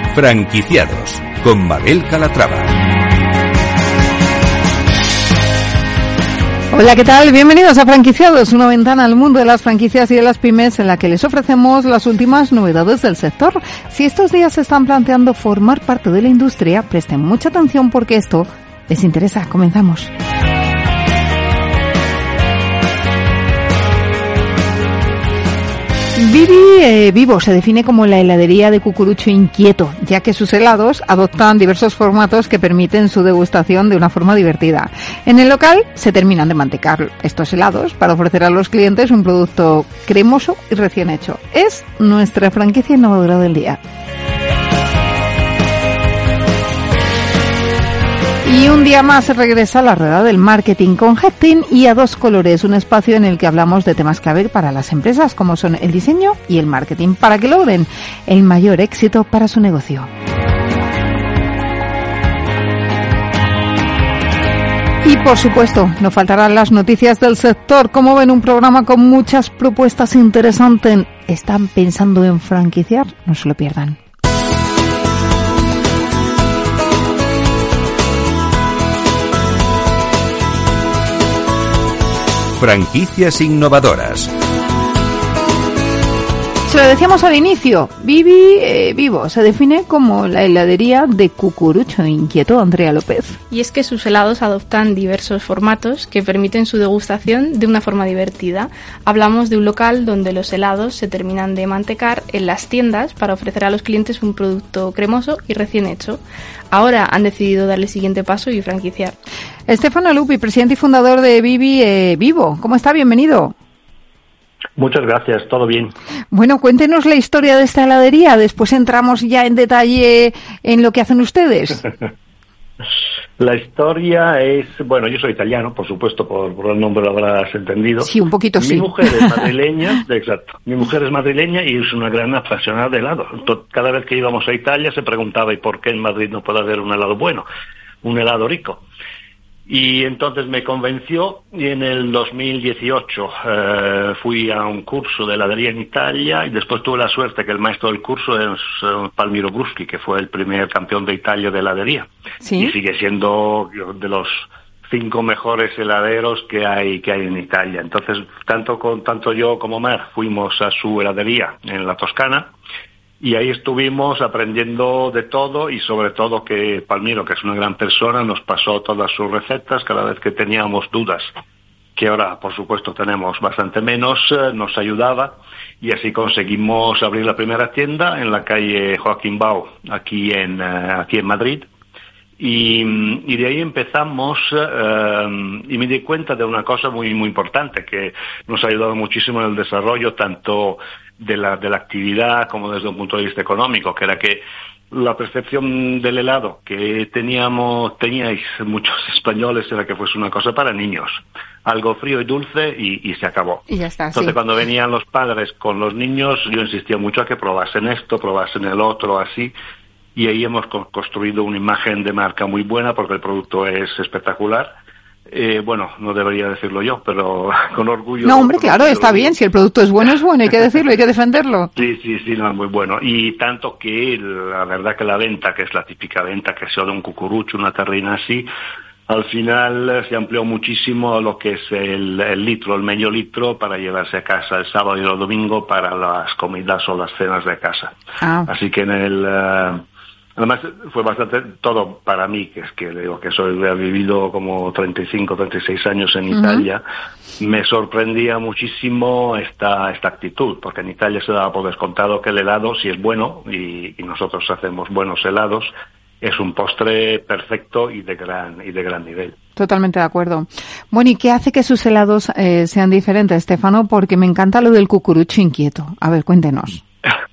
Franquiciados, con Mabel Calatrava. Hola, ¿qué tal? Bienvenidos a Franquiciados, una ventana al mundo de las franquicias y de las pymes en la que les ofrecemos las últimas novedades del sector. Si estos días se están planteando formar parte de la industria, presten mucha atención porque esto les interesa. Comenzamos. Vivo se define como la heladería de cucurucho inquieto, ya que sus helados adoptan diversos formatos que permiten su degustación de una forma divertida. En el local se terminan de mantecar estos helados para ofrecer a los clientes un producto cremoso y recién hecho. Es nuestra franquicia innovadora del día. Y un día más se regresa a la rueda del marketing con Headteam y A Dos Colores, un espacio en el que hablamos de temas clave para las empresas como son el diseño y el marketing, para que logren el mayor éxito para su negocio. Y por supuesto, no faltarán las noticias del sector. Como ven, un programa con muchas propuestas interesantes. ¿Están pensando en franquiciar? No se lo pierdan. Franquicias innovadoras. Se lo decíamos al inicio, Vivo se define como la heladería de cucurucho inquieto, Andrea López. Y es que sus helados adoptan diversos formatos que permiten su degustación de una forma divertida. Hablamos de un local donde los helados se terminan de mantecar en las tiendas para ofrecer a los clientes un producto cremoso y recién hecho. Ahora han decidido dar el siguiente paso y franquiciar. Stefano Lupi, presidente y fundador de Vivo. ¿Cómo está? Bienvenido. Muchas gracias, todo bien. Bueno, cuéntenos la historia de esta heladería, después entramos ya en detalle en lo que hacen ustedes. La historia es, bueno, yo soy italiano, por supuesto, por el nombre lo habrás entendido. Sí, un poquito sí. Mi mujer es madrileña, exacto. Mi mujer es madrileña y es una gran apasionada de helado. Cada vez que íbamos a Italia se preguntaba, ¿y por qué en Madrid no puede haber un helado bueno, un helado rico? Y entonces me convenció y en el 2018 fui a un curso de heladería en Italia y después tuve la suerte que el maestro del curso es Palmiro Bruschi, que fue el primer campeón de Italia de heladería. ¿Sí? Y sigue siendo de los 5 mejores heladeros que hay en Italia. Entonces, tanto yo como Mar fuimos a su heladería en la Toscana. Y ahí estuvimos aprendiendo de todo y sobre todo que Palmiro, que es una gran persona, nos pasó todas sus recetas cada vez que teníamos dudas, que ahora por supuesto tenemos bastante menos, nos ayudaba y así conseguimos abrir la primera tienda en la calle Joaquín Bau, aquí en Madrid. Y de ahí empezamos y me di cuenta de una cosa muy muy importante que nos ha ayudado muchísimo en el desarrollo tanto de la actividad como desde un punto de vista económico, que era que la percepción del helado que teníais muchos españoles era que fuese una cosa para niños, algo frío y dulce y se acabó. Y ya está. Entonces sí. Cuando venían los padres con los niños yo insistía mucho a que probasen esto, probasen el otro, así. Y ahí hemos construido una imagen de marca muy buena porque el producto es espectacular. Bueno, no debería decirlo yo, pero con orgullo. No, hombre, claro, está bien. Si el producto es bueno, hay que decirlo, hay que defenderlo. Sí, no, es muy bueno. Y tanto que la verdad que la venta, que es la típica venta que sea de un cucurucho, una terrina así, al final se amplió muchísimo a lo que es el litro, el medio litro para llevarse a casa el sábado y el domingo para las comidas o las cenas de casa. Así que además fue bastante todo para mí, que es que digo que he vivido como 35, 36 años en Italia, me sorprendía muchísimo esta actitud, porque en Italia se daba por descontado que el helado, si es bueno, y nosotros hacemos buenos helados, es un postre perfecto y de gran nivel. Totalmente de acuerdo. Bueno, ¿y qué hace que sus helados sean diferentes, Stefano? Porque me encanta lo del cucurucho inquieto. A ver, cuéntenos.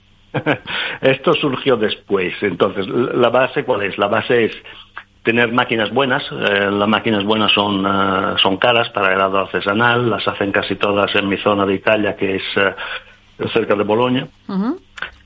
Esto surgió después. Entonces, ¿la base cuál es? La base es tener máquinas buenas. Las máquinas buenas son caras para helado artesanal. Las hacen casi todas en mi zona de Italia, que es cerca de Bolonia.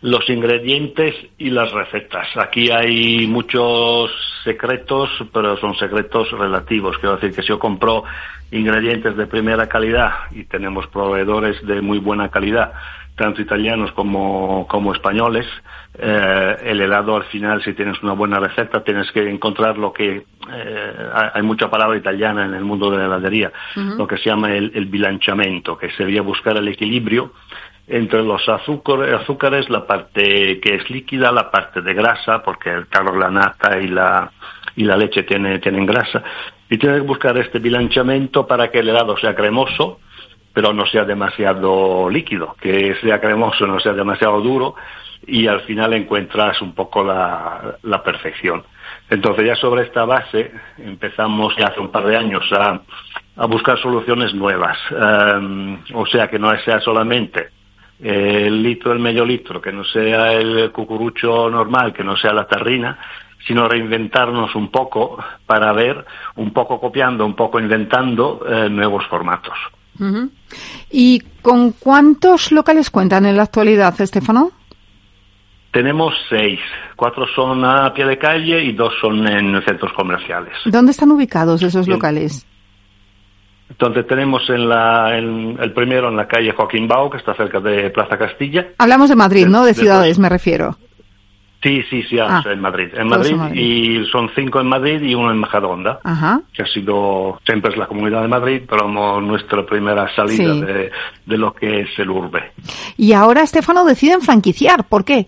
los ingredientes y las recetas. Aquí hay muchos secretos, pero son secretos relativos. Quiero decir que si yo compro ingredientes de primera calidad y tenemos proveedores de muy buena calidad, tanto italianos como españoles, el helado al final, si tienes una buena receta, tienes que encontrar lo que hay mucha palabra italiana en el mundo de la heladería, lo que se llama el bilanciamento, que sería buscar el equilibrio entre los azúcares, la parte que es líquida, la parte de grasa, porque claro, la nata y la leche tienen grasa, y tienes que buscar este bilanciamento para que el helado sea cremoso, pero no sea demasiado líquido, que sea cremoso, no sea demasiado duro, y al final encuentras un poco la perfección. Entonces ya sobre esta base empezamos ya hace un par de años a buscar soluciones nuevas, o sea que no sea solamente el litro, el medio litro, que no sea el cucurucho normal, que no sea la terrina, sino reinventarnos un poco para ver, un poco copiando, un poco inventando nuevos formatos. Uh-huh. ¿Y con cuántos locales cuentan en la actualidad, Stefano? Tenemos 6, 4 son a pie de calle y 2 son en centros comerciales. ¿Dónde están ubicados esos locales? Entonces tenemos el primero en la calle Joaquín Bau, que está cerca de Plaza Castilla. Hablamos de Madrid, ¿no? De ciudades, me refiero. Sí, en Madrid. En Madrid, y son 5 en Madrid y 1 en Majadahonda, que ha sido, siempre es la Comunidad de Madrid, pero nuestra primera salida de lo que es el urbe. Y ahora, Stefano, deciden franquiciar. ¿Por qué?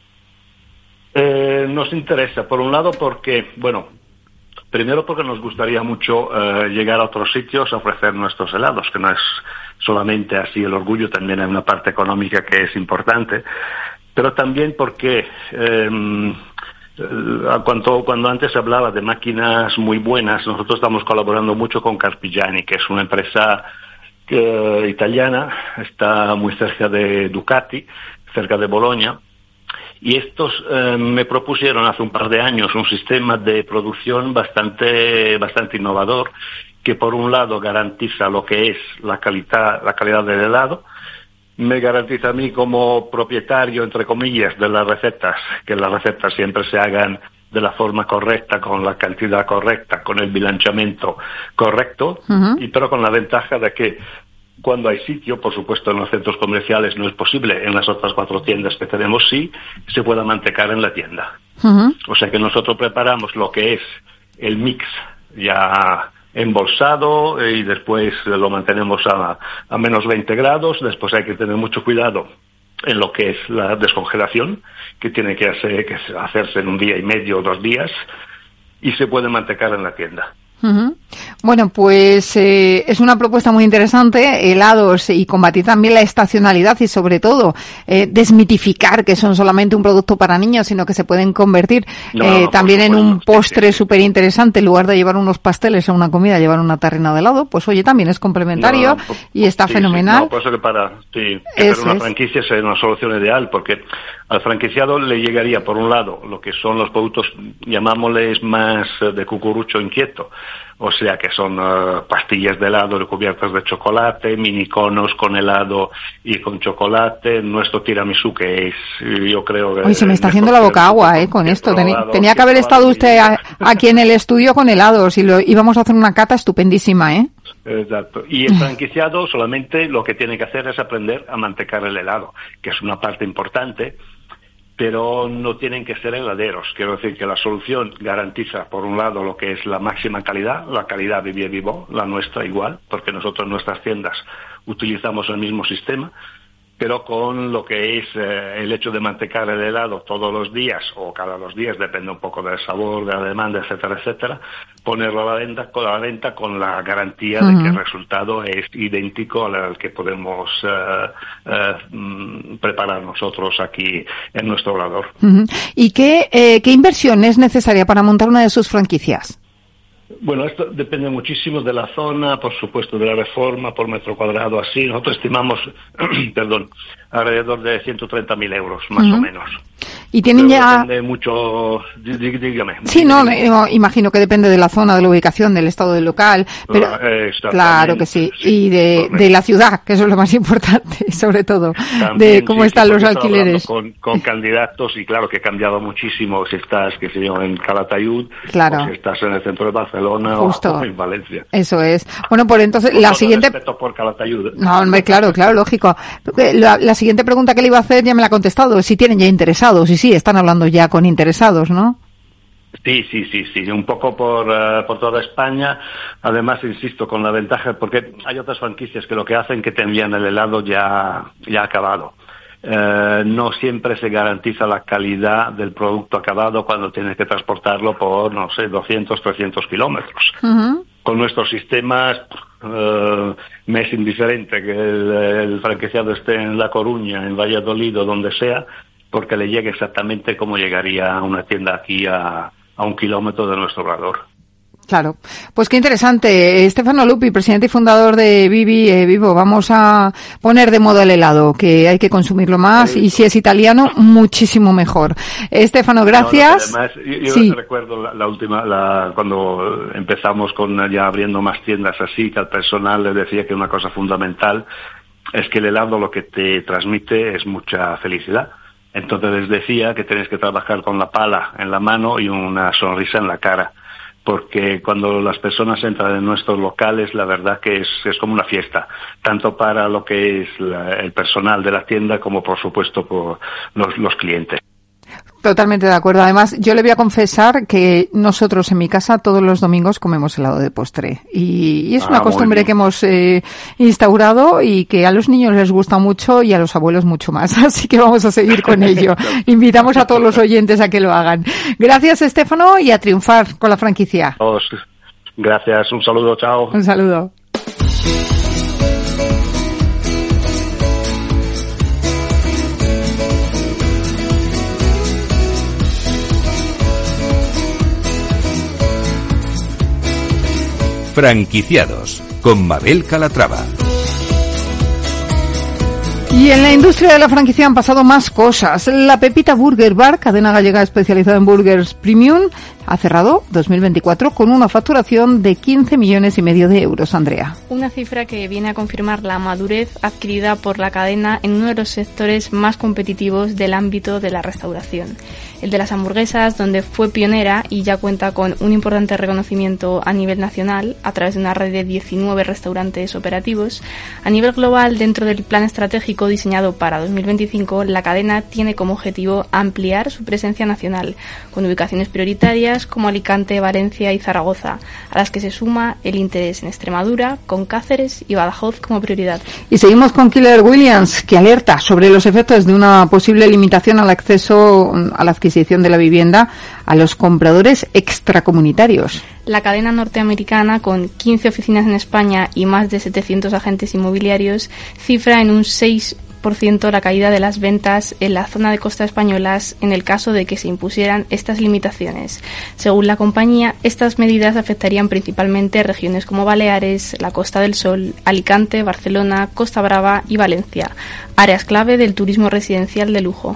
Nos interesa, por un lado, porque, primero porque nos gustaría mucho llegar a otros sitios a ofrecer nuestros helados, que no es solamente así el orgullo, también hay una parte económica que es importante, pero también porque cuando antes hablaba de máquinas muy buenas, nosotros estamos colaborando mucho con Carpigiani, que es una empresa italiana, está muy cerca de Ducati, cerca de Bolonia. Y estos me propusieron hace un par de años un sistema de producción bastante innovador, que por un lado garantiza lo que es la calidad del helado, me garantiza a mí como propietario, entre comillas, de las recetas, que las recetas siempre se hagan de la forma correcta, con la cantidad correcta, con el bilanciamiento correcto, pero con la ventaja de que cuando hay sitio, por supuesto en los centros comerciales no es posible, en las otras 4 tiendas que tenemos sí, se pueda mantecar en la tienda. O sea que nosotros preparamos lo que es el mix ya embolsado y después lo mantenemos a menos 20 grados, después hay que tener mucho cuidado en lo que es la descongelación, que tiene que hacerse en un día y medio o 2 días, y se puede mantecar en la tienda. Bueno, pues es una propuesta muy interesante, helados, y combatir también la estacionalidad y sobre todo desmitificar que son solamente un producto para niños, sino que se pueden convertir también en un postre súper interesante. En lugar de llevar unos pasteles a una comida, llevar una tarrina de helado, pues oye, también es complementario y está fenomenal. Por eso que para una franquicia sería una solución ideal, porque al franquiciado le llegaría, por un lado, lo que son los productos, llamámosles más de cucurucho inquieto, o sea que son pastillas de helado recubiertas de chocolate, mini conos con helado y con chocolate, nuestro tiramisú, que es, yo creo que... Uy, se me está haciendo la boca agua, con esto. Tenía que haber estado usted aquí en el estudio con helados y íbamos a hacer una cata estupendísima, Exacto. Y el franquiciado solamente lo que tiene que hacer es aprender a mantecar el helado, que es una parte importante, pero no tienen que ser heladeros. Quiero decir que la solución garantiza, por un lado, lo que es la máxima calidad, la calidad de Vie Vivo, la nuestra igual, porque nosotros en nuestras tiendas utilizamos el mismo sistema, pero con lo que es el hecho de mantecar el helado todos los días o cada 2 días, depende un poco del sabor, de la demanda, etcétera, etcétera, ponerlo a la venta con la garantía de que el resultado es idéntico al que podemos preparar nosotros aquí en nuestro obrador. ¿Y qué inversión es necesaria para montar una de sus franquicias? Bueno, esto depende muchísimo de la zona, por supuesto, de la reforma por metro cuadrado, así. Nosotros estimamos, alrededor de 130.000 euros, más o menos. Y tienen pero ya... depende mucho, dígame. Sí, no, imagino que depende de la zona, de la ubicación, del estado del local, pero claro que sí, y de la ciudad, que eso es lo más importante, sobre todo, también, de cómo están los alquileres. Con candidatos, y claro que ha cambiado muchísimo si estás, que sé yo, en Calatayud, claro, o si estás en el centro de Barcelona, justo, o en Valencia. Eso es. Bueno, pues entonces, con la todo siguiente... respeto por Calatayud. No, hombre, claro, lógico. La siguiente pregunta que le iba a hacer ya me la ha contestado, si tienen ya interesados, y sí, están hablando ya con interesados, ¿no? Sí, un poco por toda España. Además, insisto, con la ventaja, porque hay otras franquicias que lo que hacen que te envían el helado ya acabado. No siempre se garantiza la calidad del producto acabado cuando tienes que transportarlo por, 200, 300 kilómetros. Uh-huh. Con nuestros sistemas me es indiferente que el franquiciado esté en La Coruña, en Valladolid o donde sea, porque le llegue exactamente como llegaría a una tienda aquí a 1 kilómetro de nuestro obrador. Claro. Pues qué interesante. Stefano Lupi, presidente y fundador de Vivo. Vamos a poner de moda el helado, que hay que consumirlo más, y si es italiano, muchísimo mejor. Stefano, gracias. Además, yo recuerdo la última, cuando empezamos con ya abriendo más tiendas así, que al personal le decía que una cosa fundamental es que el helado lo que te transmite es mucha felicidad. Entonces les decía que tenéis que trabajar con la pala en la mano y una sonrisa en la cara, porque cuando las personas entran en nuestros locales, la verdad que es como una fiesta, tanto para lo que es el personal de la tienda como, por supuesto, por los clientes. Totalmente de acuerdo. Además, yo le voy a confesar que nosotros en mi casa todos los domingos comemos helado de postre. Y es una costumbre que hemos instaurado y que a los niños les gusta mucho y a los abuelos mucho más. Así que vamos a seguir con ello. Invitamos a todos los oyentes a que lo hagan. Gracias, Stefano, y a triunfar con la franquicia. Gracias. Un saludo. Chao. Un saludo. Franquiciados, con Mabel Calatrava. Y en la industria de la franquicia han pasado más cosas. La Pepita Burger Bar, cadena gallega especializada en burgers premium, ha cerrado 2024 con una facturación de 15,5 millones de euros, Andrea. Una cifra que viene a confirmar la madurez adquirida por la cadena en uno de los sectores más competitivos del ámbito de la restauración. El de las hamburguesas, donde fue pionera y ya cuenta con un importante reconocimiento a nivel nacional a través de una red de 19 restaurantes operativos. A nivel global, dentro del plan estratégico diseñado para 2025, la cadena tiene como objetivo ampliar su presencia nacional, con ubicaciones prioritarias como Alicante, Valencia y Zaragoza, a las que se suma el interés en Extremadura, con Cáceres y Badajoz como prioridad. Y seguimos con Keller Williams, que alerta sobre los efectos de una posible limitación al acceso a la adquisición de la vivienda a los compradores extracomunitarios. La cadena norteamericana, con 15 oficinas en España y más de 700 agentes inmobiliarios, cifra en un 6% la caída de las ventas en la zona de costa españolas en el caso de que se impusieran estas limitaciones. Según la compañía, estas medidas afectarían principalmente regiones como Baleares, la Costa del Sol, Alicante, Barcelona, Costa Brava y Valencia, áreas clave del turismo residencial de lujo.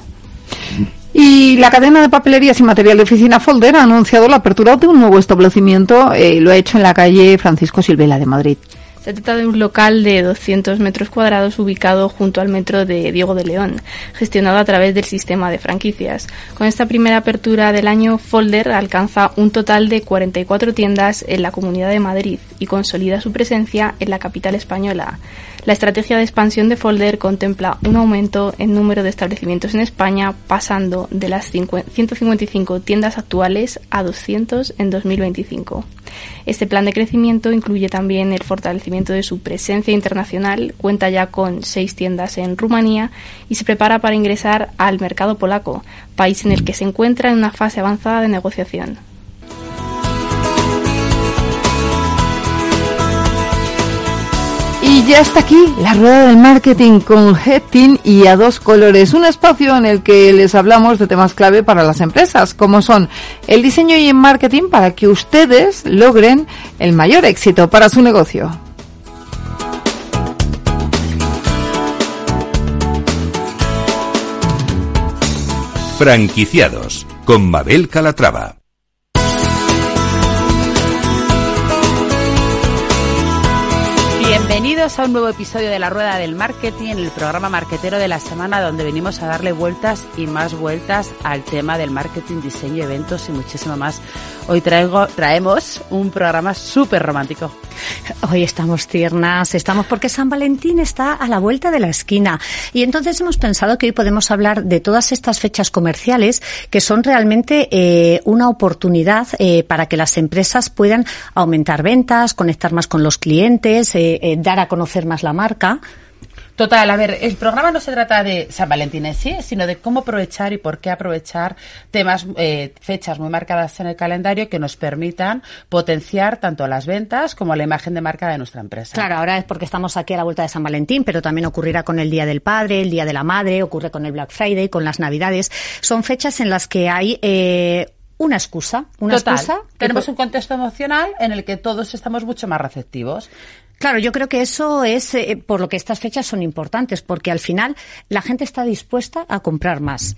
Y la cadena de papelerías y material de oficina Folder ha anunciado la apertura de un nuevo establecimiento, lo ha hecho en la calle Francisco Silvela de Madrid. Se trata de un local de 200 metros cuadrados ubicado junto al metro de Diego de León, gestionado a través del sistema de franquicias. Con esta primera apertura del año, Folder alcanza un total de 44 tiendas en la Comunidad de Madrid y consolida su presencia en la capital española. La estrategia de expansión de Folder contempla un aumento en número de establecimientos en España, pasando de las 155 tiendas actuales a 200 en 2025. Este plan de crecimiento incluye también el fortalecimiento de su presencia internacional, cuenta ya con 6 tiendas en Rumanía y se prepara para ingresar al mercado polaco, país en el que se encuentra en una fase avanzada de negociación. Y ya está aquí la rueda del marketing con Headteam y A Dos Colores, un espacio en el que les hablamos de temas clave para las empresas, como son el diseño y el marketing para que ustedes logren el mayor éxito para su negocio. Franquiciados, con Mabel Calatrava. Bienvenidos a un nuevo episodio de La Rueda del Marketing, el programa marketero de la semana, donde venimos a darle vueltas y más vueltas al tema del marketing, diseño, eventos y muchísimo más. Hoy traemos un programa súper romántico. Hoy estamos tiernas, porque San Valentín está a la vuelta de la esquina y entonces hemos pensado que hoy podemos hablar de todas estas fechas comerciales que son realmente una oportunidad para que las empresas puedan aumentar ventas, conectar más con los clientes, dar a conocer más la marca. Total, a ver, el programa no se trata de San Valentín en sí, sino de cómo aprovechar y por qué aprovechar temas, fechas muy marcadas en el calendario que nos permitan potenciar tanto las ventas como la imagen de marca de nuestra empresa. Claro, ahora es porque estamos aquí a la vuelta de San Valentín, pero también ocurrirá con el Día del Padre, el Día de la Madre, ocurre con el Black Friday, con las Navidades. Son fechas en las que hay una excusa. Tenemos un contexto emocional en el que todos estamos mucho más receptivos. Claro, yo creo que eso es por lo que estas fechas son importantes, porque al final la gente está dispuesta a comprar más.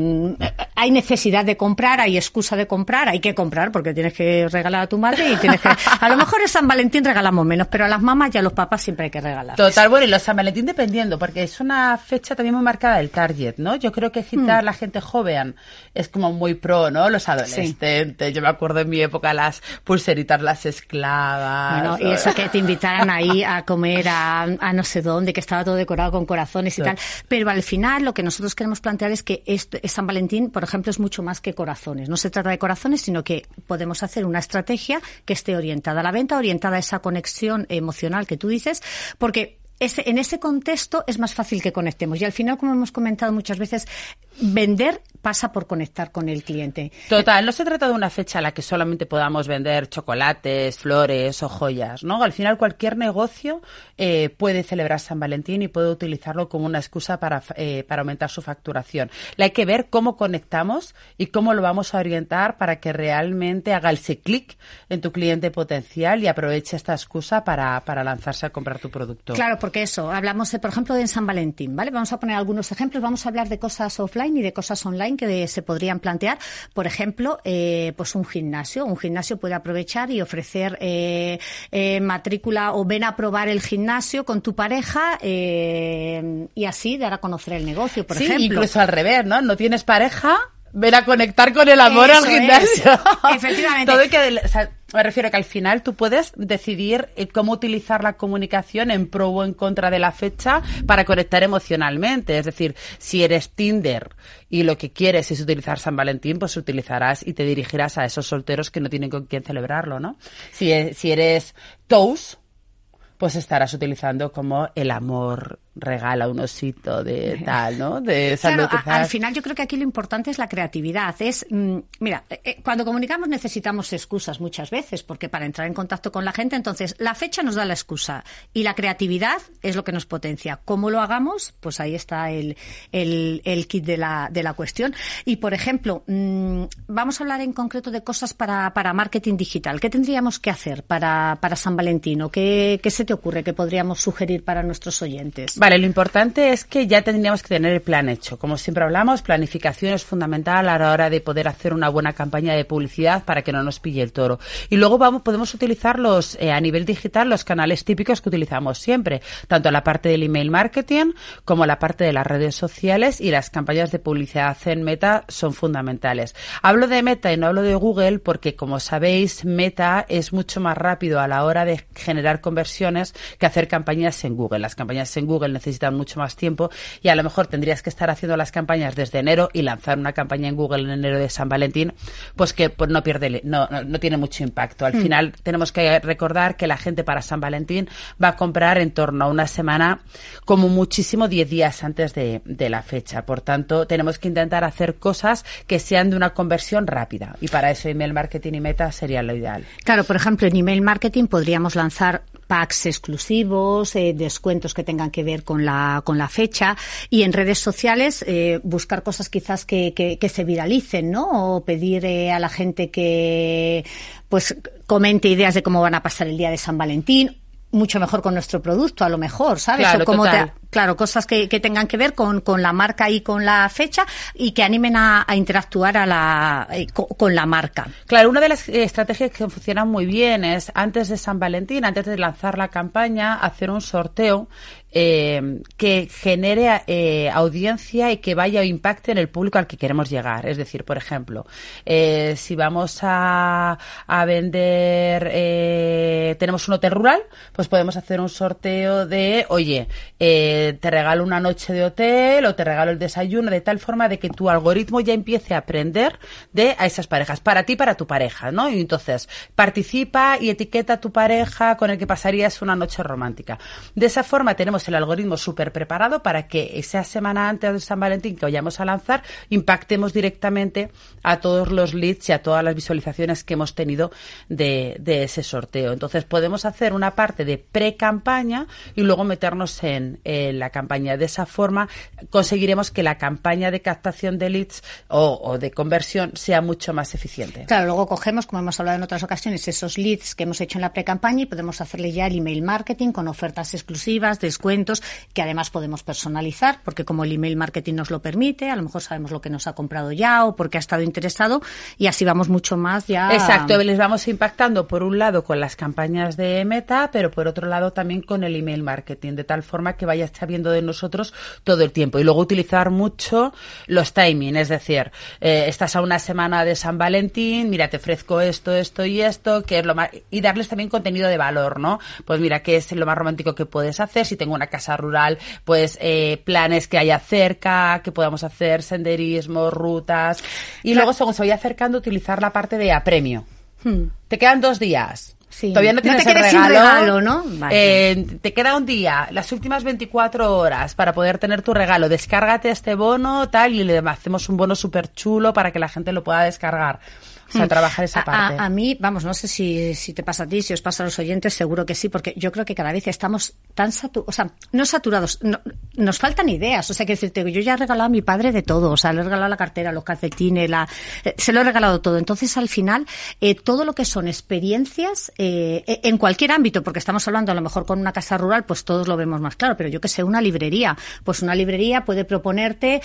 Hay necesidad de comprar, hay excusa de comprar, hay que comprar porque tienes que regalar a tu madre y tienes que... A lo mejor en San Valentín regalamos menos, pero a las mamás y a los papás siempre hay que regalar. Total, bueno, y los San Valentín dependiendo, porque es una fecha también muy marcada del target, ¿no? Yo creo que agitar la gente joven es como muy pro, ¿no? Los adolescentes, sí. Yo me acuerdo en mi época las pulseritas, las esclavas. Bueno, y eso que te invitaran ahí a comer a no sé dónde, que estaba todo decorado con corazones y tal. Pero al final lo que nosotros queremos plantear es que San Valentín, por ejemplo, es mucho más que corazones. No se trata de corazones, sino que podemos hacer una estrategia que esté orientada a la venta, orientada a esa conexión emocional que tú dices, porque en ese contexto es más fácil que conectemos. Y al final, como hemos comentado muchas veces, vender pasa por conectar con el cliente. Total, no se trata de una fecha a la que solamente podamos vender chocolates, flores o joyas, ¿no? Al final cualquier negocio puede celebrar San Valentín y puede utilizarlo como una excusa para aumentar su facturación. Hay que ver cómo conectamos y cómo lo vamos a orientar para que realmente haga ese clic en tu cliente potencial y aproveche esta excusa para lanzarse a comprar tu producto. Claro, porque eso, hablamos, por ejemplo, de San Valentín, ¿vale? Vamos a poner algunos ejemplos, vamos a hablar de cosas offline y de cosas online que se podrían plantear. Por ejemplo, pues un gimnasio puede aprovechar y ofrecer matrícula o ven a probar el gimnasio con tu pareja y así dar a conocer el negocio, por ejemplo. Incluso al revés, ¿no? No tienes pareja, ven a conectar con el amor al gimnasio. Efectivamente. Todo me refiero que al final tú puedes decidir cómo utilizar la comunicación en pro o en contra de la fecha para conectar emocionalmente. Es decir, si eres Tinder y lo que quieres es utilizar San Valentín, pues utilizarás y te dirigirás a esos solteros que no tienen con quién celebrarlo, ¿no? Si eres Toast, pues estarás utilizando como el amor regala un osito de tal, ¿no? De claro, al final yo creo que aquí lo importante es la creatividad. Mira, cuando comunicamos necesitamos excusas muchas veces, porque para entrar en contacto con la gente, entonces la fecha nos da la excusa y la creatividad es lo que nos potencia. ¿Cómo lo hagamos? Pues ahí está el kit de la cuestión. Y, por ejemplo, vamos a hablar en concreto de cosas para marketing digital. ¿Qué tendríamos que hacer para San Valentín? ¿O qué se te ocurre que podríamos sugerir para nuestros oyentes? Vale, lo importante es que ya tendríamos que tener el plan hecho. Como siempre hablamos, planificación es fundamental a la hora de poder hacer una buena campaña de publicidad para que no nos pille el toro. Y luego podemos utilizar a nivel digital los canales típicos que utilizamos siempre, tanto la parte del email marketing como la parte de las redes sociales, y las campañas de publicidad en Meta son fundamentales. Hablo de Meta y no hablo de Google porque, como sabéis, Meta es mucho más rápido a la hora de generar conversiones que hacer campañas en Google. Las campañas en Google necesitan mucho más tiempo y a lo mejor tendrías que estar haciendo las campañas desde enero y lanzar una campaña en Google en enero de San Valentín, pues que pues no tiene mucho impacto. Al final tenemos que recordar que la gente para San Valentín va a comprar en torno a una semana, como muchísimo 10 días antes de la fecha. Por tanto, tenemos que intentar hacer cosas que sean de una conversión rápida, y para eso email marketing y Meta sería lo ideal. Claro, por ejemplo, en email marketing podríamos lanzar packs exclusivos, descuentos que tengan que ver con la fecha, y en redes sociales buscar cosas quizás que se viralicen, ¿no? O pedir a la gente que pues comente ideas de cómo van a pasar el día de San Valentín, mucho mejor con nuestro producto, a lo mejor, ¿sabes? Claro, o cómo Claro, cosas que tengan que ver con la marca y con la fecha y que animen a interactuar con la marca. Claro, una de las estrategias que funcionan muy bien es antes de San Valentín, antes de lanzar la campaña, hacer un sorteo que genere audiencia y que vaya o impacte en el público al que queremos llegar. Es decir, por ejemplo, si vamos a vender, tenemos un hotel rural, pues podemos hacer un sorteo de, oye, te regalo una noche de hotel o te regalo el desayuno, de tal forma de que tu algoritmo ya empiece a aprender a esas parejas, para ti, para tu pareja, ¿no? Y entonces participa y etiqueta a tu pareja con el que pasarías una noche romántica. De esa forma tenemos el algoritmo súper preparado para que esa semana antes de San Valentín que vayamos a lanzar impactemos directamente a todos los leads y a todas las visualizaciones que hemos tenido de ese sorteo. Entonces podemos hacer una parte de pre-campaña y luego meternos en la campaña. De esa forma conseguiremos que la campaña de captación de leads o de conversión sea mucho más eficiente. Claro, luego cogemos, como hemos hablado en otras ocasiones, esos leads que hemos hecho en la pre-campaña y podemos hacerle ya el email marketing con ofertas exclusivas, descuentos, que además podemos personalizar, porque como el email marketing nos lo permite, a lo mejor sabemos lo que nos ha comprado ya o porque ha estado interesado y así vamos mucho más ya. Exacto, les vamos impactando por un lado con las campañas de Meta, pero por otro lado también con el email marketing, de tal forma que vaya sabiendo de nosotros todo el tiempo. Y luego utilizar mucho los timing, es decir, estás a una semana de San Valentín, mira, te ofrezco esto y esto, que es lo más, y darles también contenido de valor, ¿no? Pues mira, qué es lo más romántico que puedes hacer, si tengo una casa rural, pues planes que haya cerca, que podamos hacer, senderismo, rutas, y luego según se vaya acercando utilizar la parte de apremio. Te quedan 2 días. Sí. Todavía no tienes te quedes el regalo, ¿no? Vale. Te queda un día, las últimas 24 horas para poder tener tu regalo. Descárgate este bono, tal, y le hacemos un bono súper chulo para que la gente lo pueda descargar. O sea, trabajar esa parte. A mí, vamos, no sé si te pasa a ti, si os pasa a los oyentes, seguro que sí, porque yo creo que cada vez estamos tan saturados, o sea, no saturados, nos faltan ideas. O sea, que decirte, yo ya he regalado a mi padre de todo, o sea, le he regalado la cartera, los calcetines, se lo he regalado todo. Entonces, al final, todo lo que son experiencias, en cualquier ámbito, porque estamos hablando a lo mejor con una casa rural, pues todos lo vemos más claro, pero yo que sé, una librería, pues una librería puede proponerte,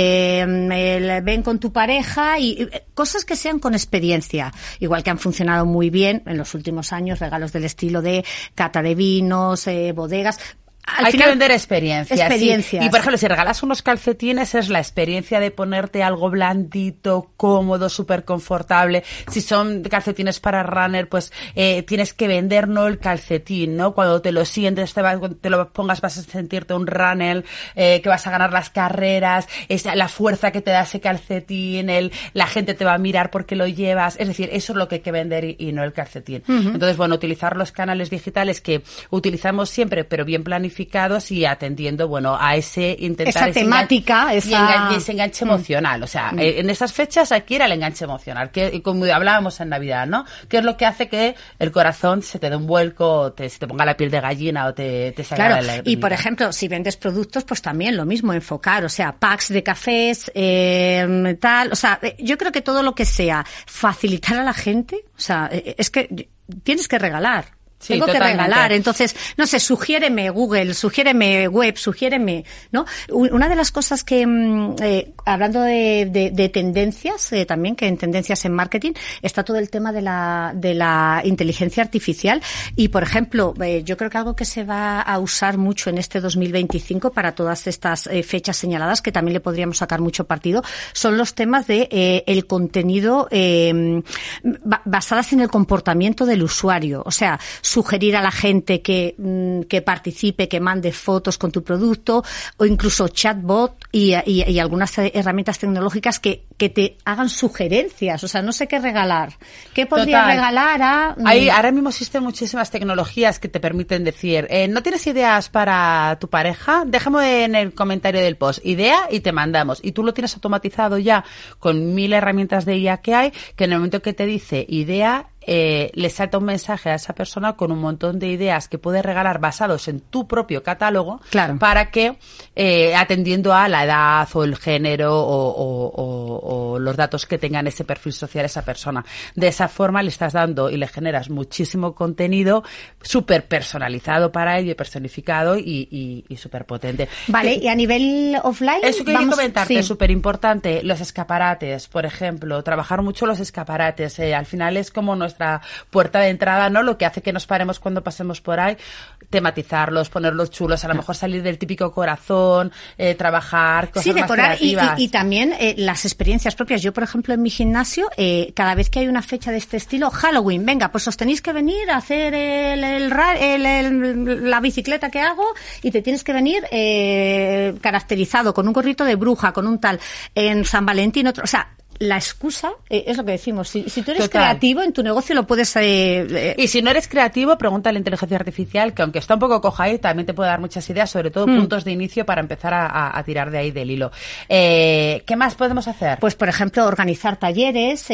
ven con tu pareja y cosas que sean con experiencia, igual que han funcionado muy bien en los últimos años, regalos del estilo de cata de vinos, bodegas. Hay que vender experiencias. Sí. Y, por ejemplo, si regalas unos calcetines, es la experiencia de ponerte algo blandito, cómodo, súper confortable. Si son calcetines para runner, pues tienes que vender, no el calcetín, ¿no? Cuando te lo sientes, cuando te lo pongas, vas a sentirte un runner, que vas a ganar las carreras, la fuerza que te da ese calcetín, la gente te va a mirar porque lo llevas. Es decir, eso es lo que hay que vender y no el calcetín. Entonces, bueno, utilizar los canales digitales que utilizamos siempre, pero bien planificados y atendiendo, bueno, a ese intentar esa temática, ese enganche emocional. O sea, en esas fechas hay que ir al enganche emocional, que como hablábamos en Navidad, ¿no? Que es lo que hace que el corazón se te dé un vuelco, se te ponga la piel de gallina o te salga claro, la y por ejemplo, si vendes productos, pues también lo mismo, enfocar, o sea, packs de cafés, tal, o sea, yo creo que todo lo que sea facilitar a la gente, o sea, es que tienes que regalar. Sí, tengo totalmente. que regalar, entonces, no sé, sugiéreme Google, sugiéreme web, sugiéreme, ¿no? Una de las cosas que, hablando de tendencias, también, que en tendencias en marketing, está todo el tema de la inteligencia artificial y, por ejemplo, yo creo que algo que se va a usar mucho en este 2025 para todas estas fechas señaladas, que también le podríamos sacar mucho partido, son los temas de el contenido basadas en el comportamiento del usuario, o sea, sugerir a la gente que participe, que mande fotos con tu producto o incluso chatbot y algunas herramientas tecnológicas que te hagan sugerencias. O sea, no sé qué regalar. ¿Qué podría regalar a...? Ahora mismo existen muchísimas tecnologías que te permiten decir, ¿no tienes ideas para tu pareja? Déjame en el comentario del post idea y te mandamos. Y tú lo tienes automatizado ya con 1000 herramientas de IA que hay, que en el momento que te dice idea, le salta un mensaje a esa persona con un montón de ideas que puedes regalar basados en tu propio catálogo, claro, para que, atendiendo a la edad o el género o los datos que tengan ese perfil social esa persona. De esa forma le estás dando y le generas muchísimo contenido súper personalizado para ello, personificado y súper potente. Vale, y a nivel offline... Eso quería comentarte, es súper importante. Los escaparates, por ejemplo, trabajar mucho los escaparates. Al final es como nuestra puerta de entrada, ¿no? Lo que hace que nos paremos cuando pasemos por ahí, tematizarlos, ponerlos chulos, a lo mejor salir del típico corazón, trabajar cosas más decorar creativas. y también las experiencias propias. Yo, por ejemplo, en mi gimnasio, cada vez que hay una fecha de este estilo, Halloween, venga, pues os tenéis que venir a hacer la bicicleta que hago y te tienes que venir caracterizado con un gorrito de bruja, con un tal, en San Valentín, otro, o sea, la excusa es lo que decimos. Si tú eres creativo en tu negocio lo puedes... Y si no eres creativo, pregunta a la inteligencia artificial, que aunque está un poco coja ahí, también te puede dar muchas ideas, sobre todo puntos de inicio para empezar a tirar de ahí del hilo. ¿Qué más podemos hacer? Pues, por ejemplo, organizar talleres.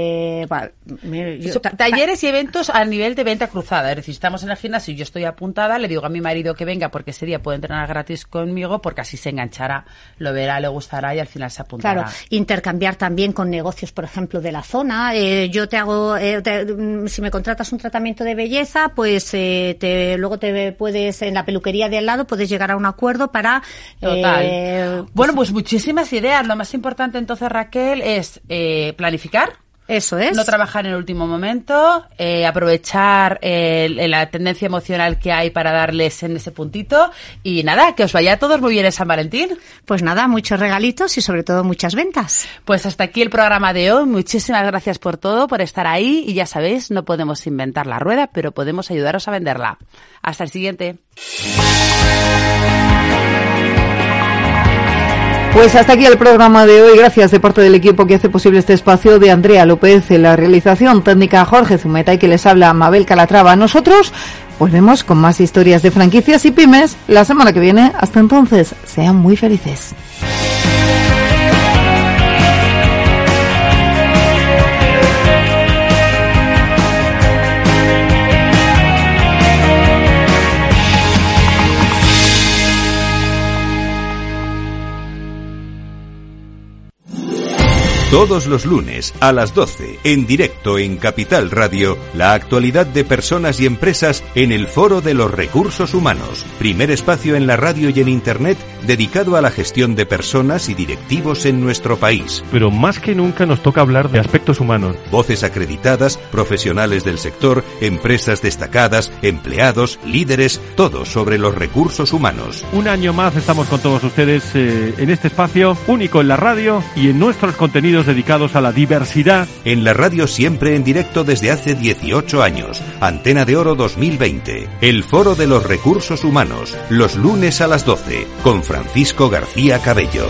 Talleres y eventos a nivel de venta cruzada. Es decir, estamos en el gimnasio y yo estoy apuntada, le digo a mi marido que venga porque ese día puede entrenar gratis conmigo, porque así se enganchará, lo verá, le gustará y al final se apuntará. Claro, intercambiar también con negocios, por ejemplo, de la zona. Yo te hago, si me contratas un tratamiento de belleza, pues luego te puedes, en la peluquería de al lado, puedes llegar a un acuerdo para... Bueno, pues muchísimas ideas. Lo más importante entonces, Raquel, es planificar. Eso es. No trabajar en el último momento, aprovechar la tendencia emocional que hay para darles en ese puntito y nada, que os vaya a todos muy bien en San Valentín. Pues nada, muchos regalitos y sobre todo muchas ventas. Pues hasta aquí el programa de hoy. Muchísimas gracias por todo, por estar ahí y ya sabéis, no podemos inventar la rueda, pero podemos ayudaros a venderla. Hasta el siguiente. Pues hasta aquí el programa de hoy. Gracias de parte del equipo que hace posible este espacio, de Andrea López en la realización técnica, Jorge Zumeta y que les habla Mabel Calatrava. Nosotros volvemos con más historias de franquicias y pymes la semana que viene. Hasta entonces, sean muy felices. Todos los lunes a las 12, en directo en Capital Radio, la actualidad de personas y empresas en el Foro de los Recursos Humanos. Primer espacio en la radio y en Internet dedicado a la gestión de personas y directivos en nuestro país. Pero más que nunca nos toca hablar de aspectos humanos. Voces acreditadas, profesionales del sector, empresas destacadas, empleados, líderes, todo sobre los recursos humanos. Un año más estamos con todos ustedes en este espacio único en la radio y en nuestros contenidos dedicados a la diversidad. En la radio siempre en directo desde hace 18 años. Antena de Oro 2020. El Foro de los Recursos Humanos. Los lunes a las 12. Con Francisco García Cabello.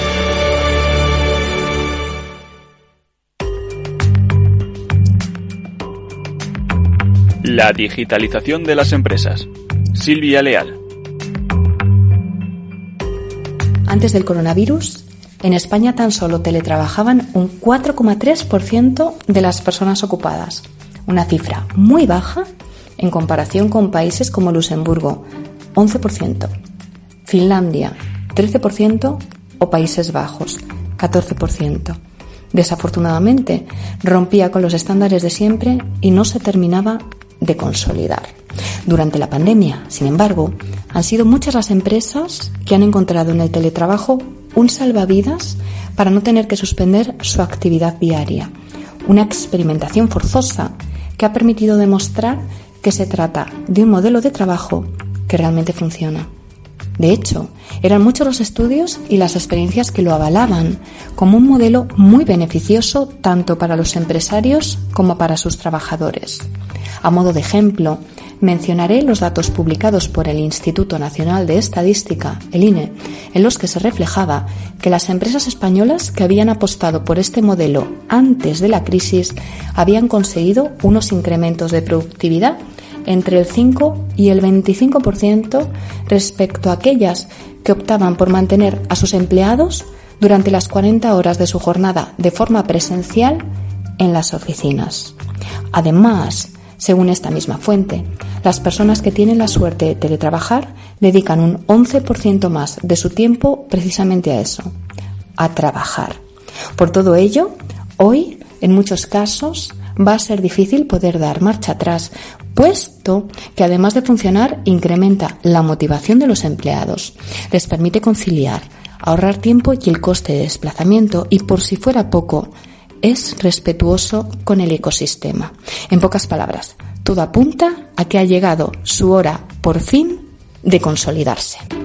La digitalización de las empresas. Silvia Leal. Antes del coronavirus, en España tan solo teletrabajaban un 4,3% de las personas ocupadas, una cifra muy baja en comparación con países como Luxemburgo, 11%, Finlandia, 13% o Países Bajos, 14%. Desafortunadamente, rompía con los estándares de siempre y no se terminaba de consolidar. Durante la pandemia, sin embargo, han sido muchas las empresas que han encontrado en el teletrabajo un salvavidas para no tener que suspender su actividad diaria. Una experimentación forzosa que ha permitido demostrar que se trata de un modelo de trabajo que realmente funciona. De hecho, eran muchos los estudios y las experiencias que lo avalaban como un modelo muy beneficioso tanto para los empresarios como para sus trabajadores. A modo de ejemplo, mencionaré los datos publicados por el Instituto Nacional de Estadística, el INE, en los que se reflejaba que las empresas españolas que habían apostado por este modelo antes de la crisis habían conseguido unos incrementos de productividad entre el 5 y el 25% respecto a aquellas que optaban por mantener a sus empleados durante las 40 horas de su jornada de forma presencial en las oficinas. Además, según esta misma fuente, las personas que tienen la suerte de teletrabajar dedican un 11% más de su tiempo precisamente a eso, a trabajar. Por todo ello, hoy, en muchos casos, va a ser difícil poder dar marcha atrás, puesto que además de funcionar, incrementa la motivación de los empleados, les permite conciliar, ahorrar tiempo y el coste de desplazamiento y, por si fuera poco, es respetuoso con el ecosistema. En pocas palabras, todo apunta a que ha llegado su hora, por fin, de consolidarse.